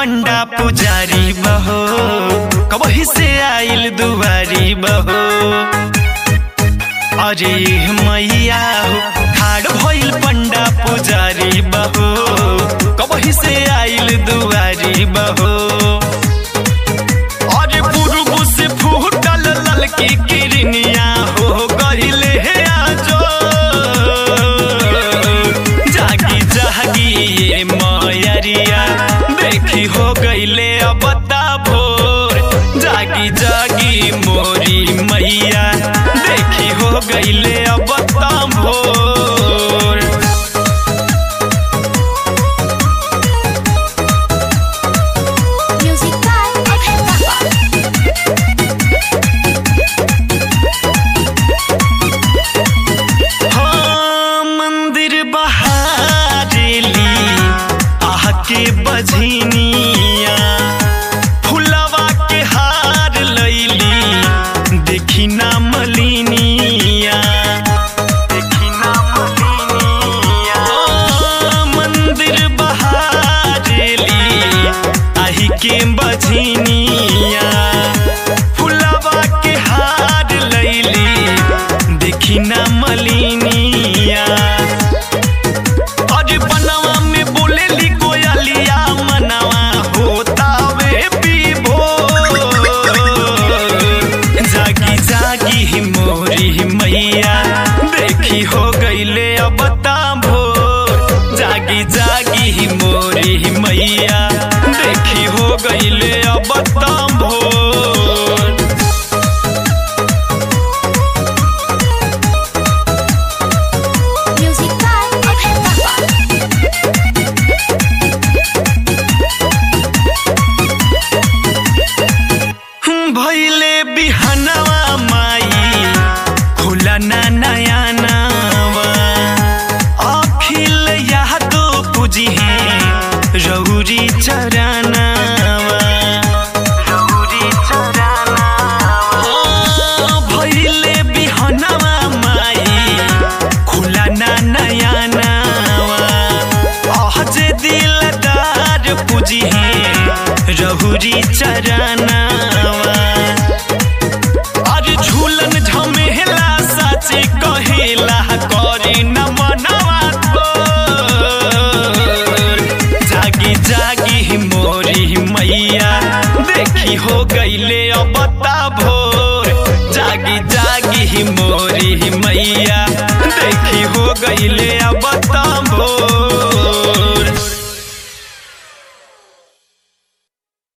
पंडा पुजारी बहो, कबही से आइल दुआरी बहो। अरे मैया हो ठाड़ भइल पंडा पुजारी बहो, कबही से आइल दुआरी बहो। अरे पूर्व से फूटल ललकी किरनिया हो गइले हे आजो। जागी जागी ये मैयरिया देखी हो गइले अब भोर। जागी जागी मोरी मैया देखी हो गइले अब भोर। हाँ मंदिर बहारेली आह के बझनिया, फुलवा के हार लैली देखी ना मलिनिया। देखी ना मलिनिया मंदिर बहारेली आही के बझनिया, फुलवा के हार लैली देखी ना मलिनिया। अरे बनवा में बोलेली कोयलिया मनवा होता वे विभोर। जागी जागी मोरी मैया देखी हो गइले अब भोर। जागी जागी मोरी मैया देखी हो गइले अब भोर। भइले बिहनवा माई खुला ना नया नवा, अखिल यादो पूजी है रहुरी चरनावा। रहुरी चरनावा भइले बिहनवा माई खुला ना नया नवा, अहजे दिलदार पूजी है रहुरी चरनावा। अरे झूलन झमेला सच कहेला